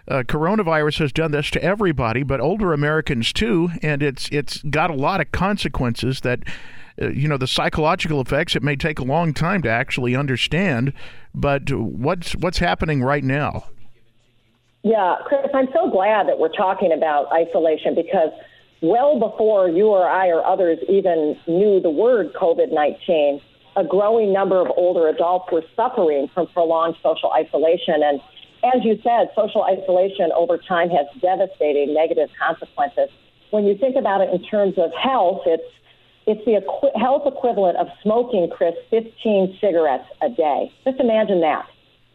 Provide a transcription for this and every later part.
coronavirus has done this to everybody, but older Americans too, and it's got a lot of consequences that, the psychological effects, it may take a long time to actually understand, but what's happening right now? Yeah, Chris, I'm so glad that we're talking about isolation because well before you or I or others even knew the word COVID-19, a growing number of older adults were suffering from prolonged social isolation. And as you said, social isolation over time has devastating negative consequences. When you think about it in terms of health, it's the health equivalent of smoking, Chris, 15 cigarettes a day. Just imagine that.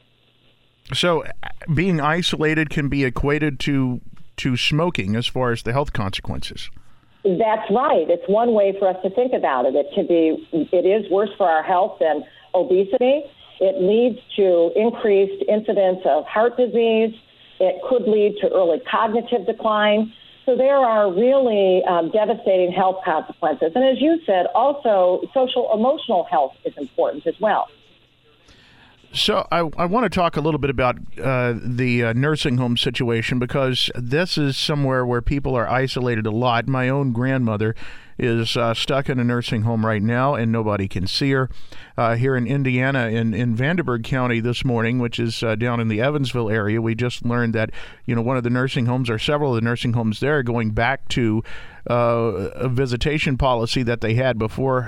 So being isolated can be equated to smoking as far as the health consequences. That's right. It's one way for us to think about it. It is worse for our health than obesity. It leads to increased incidence of heart disease. It could lead to early cognitive decline. So there are really devastating health consequences. And as you said, also social emotional health is important as well. So I want to talk a little bit about the nursing home situation because this is somewhere where people are isolated a lot. My own grandmother is stuck in a nursing home right now, and nobody can see her. Here in Indiana, in Vanderburgh County this morning, which is down in the Evansville area, we just learned that one of the nursing homes or several of the nursing homes there are going back to a visitation policy that they had before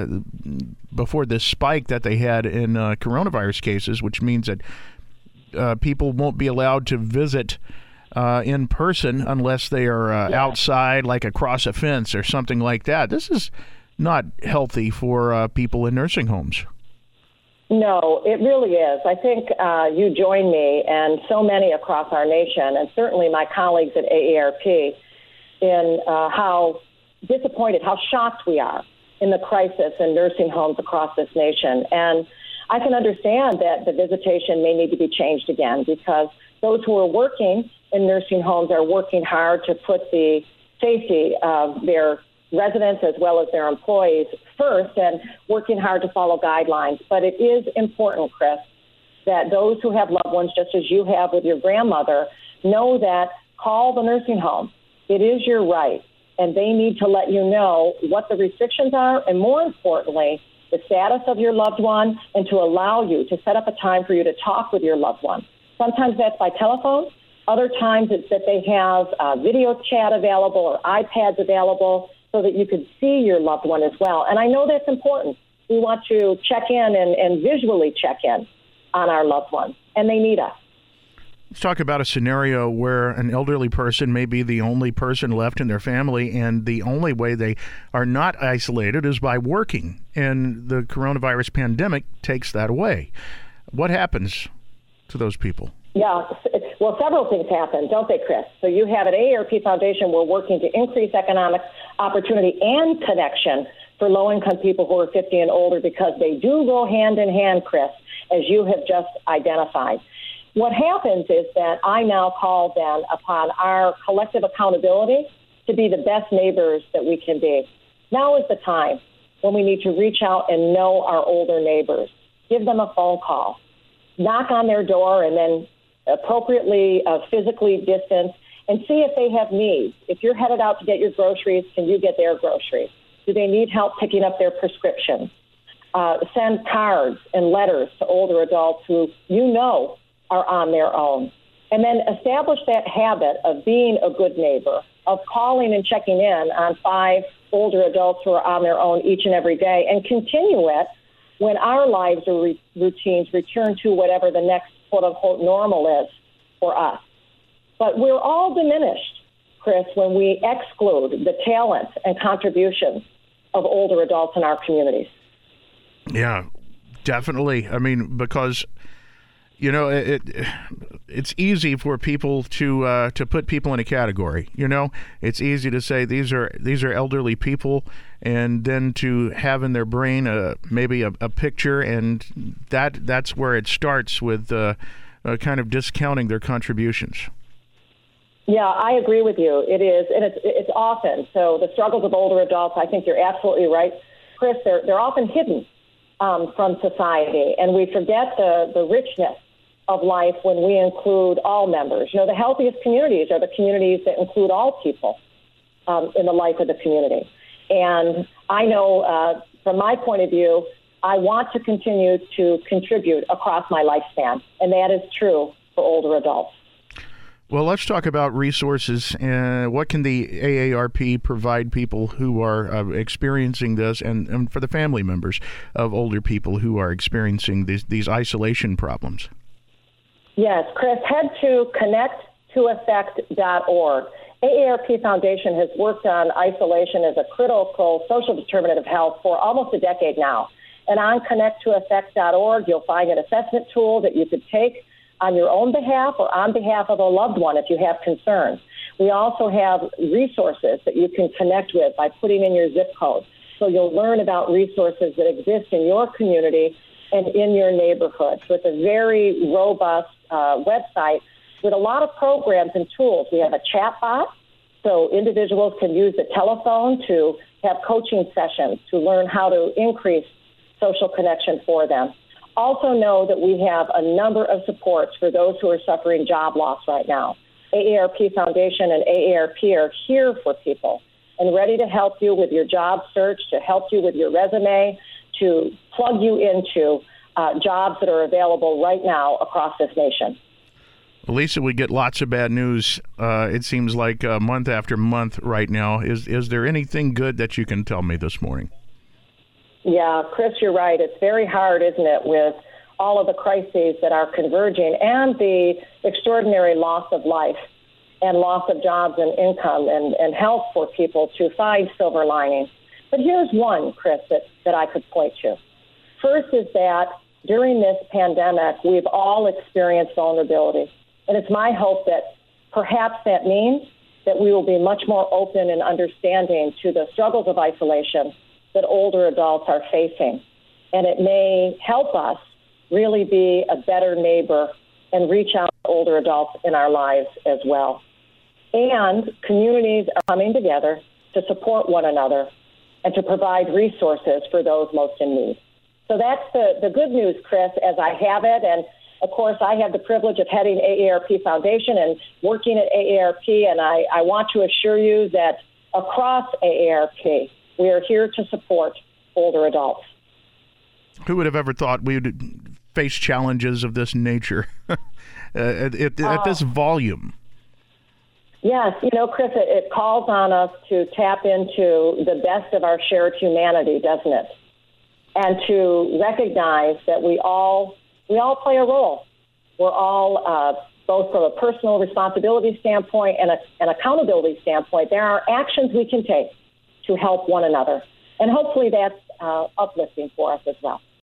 this spike that they had in coronavirus cases, which means that people won't be allowed to visit in person unless they are outside, like across a fence or something like that. This is not healthy for people in nursing homes. No, it really is. I think you join me and so many across our nation, and certainly my colleagues at AARP, in how disappointed, how shocked we are in the crisis in nursing homes across this nation. And I can understand that the visitation may need to be changed again because those who are working in nursing homes are working hard to put the safety of their residents as well as their employees first and working hard to follow guidelines. But it is important, Chris, that those who have loved ones, just as you have with your grandmother, know that call the nursing home. It is your right, and they need to let you know what the restrictions are and, more importantly, the status of your loved one and to allow you to set up a time for you to talk with your loved one. Sometimes that's by telephone. Other times it's that they have video chat available or iPads available so that you could see your loved one as well. And I know that's important. We want to check in and visually check in on our loved ones, and they need us. Let's talk about a scenario where an elderly person may be the only person left in their family, and the only way they are not isolated is by working, and the coronavirus pandemic takes that away. What happens to those people? Yeah, well, several things happen, don't they, Chris? So you have at AARP Foundation, we're working to increase economic opportunity and connection for low-income people who are 50 and older because they do go hand in hand, Chris, as you have just identified. What happens is that I now call then upon our collective accountability to be the best neighbors that we can be. Now is the time when we need to reach out and know our older neighbors, give them a phone call, knock on their door, and then appropriately physically distance and see if they have needs. If you're headed out to get your groceries, can you get their groceries? Do they need help picking up their prescriptions? Send cards and letters to older adults who are on their own. And then establish that habit of being a good neighbor, of calling and checking in on 5 older adults who are on their own each and every day, and continue it when our lives or routines return to whatever the next quote-unquote normal is for us. But we're all diminished, Chris, when we exclude the talent and contributions of older adults in our communities. Yeah, definitely. I mean, because it's easy for people to put people in a category. It's easy to say these are elderly people, and then to have in their brain maybe a picture, and that's where it starts with kind of discounting their contributions. Yeah, I agree with you. It is, and it's often so. The struggles of older adults, I think you're absolutely right, Chris. They're often hidden from society, and we forget the richness of life when we include all members. The healthiest communities are the communities that include all people in the life of the community. And I know from my point of view, I want to continue to contribute across my lifespan, and that is true for older adults. Well, let's talk about resources. What can the AARP provide people who are experiencing this, and for the family members of older people who are experiencing these isolation problems? Yes, Chris, head to connecttoeffect.org. AARP Foundation has worked on isolation as a critical social determinant of health for almost a decade now. And on connecttoeffect.org, you'll find an assessment tool that you could take on your own behalf or on behalf of a loved one if you have concerns. We also have resources that you can connect with by putting in your zip code. So you'll learn about resources that exist in your community and in your neighborhood. So it's a very robust website with a lot of programs and tools. We have a chat bot, so individuals can use the telephone to have coaching sessions to learn how to increase social connection for them. Also know that we have a number of supports for those who are suffering job loss right now. AARP Foundation and AARP are here for people and ready to help you with your job search, to help you with your resume, to plug you into jobs that are available right now across this nation. Lisa, we get lots of bad news. It seems like month after month right now. Is there anything good that you can tell me this morning? Yeah, Chris, you're right. It's very hard, isn't it, with all of the crises that are converging and the extraordinary loss of life and loss of jobs and income and health for people to find silver linings. But here's one, Chris, that I could point to. First is that during this pandemic, we've all experienced vulnerability. And it's my hope that perhaps that means that we will be much more open and understanding to the struggles of isolation that older adults are facing. And it may help us really be a better neighbor and reach out to older adults in our lives as well. And communities are coming together to support one another and to provide resources for those most in need. So that's the good news, Chris, as I have it. And of course, I have the privilege of heading AARP Foundation and working at AARP. And I want to assure you that across AARP, we are here to support older adults. Who would have ever thought we would face challenges of this nature at this volume? Yes, Chris, it calls on us to tap into the best of our shared humanity, doesn't it? And to recognize that we all play a role. We're all, both from a personal responsibility standpoint and an accountability standpoint, there are actions we can take to help one another. And hopefully that's uplifting for us as well.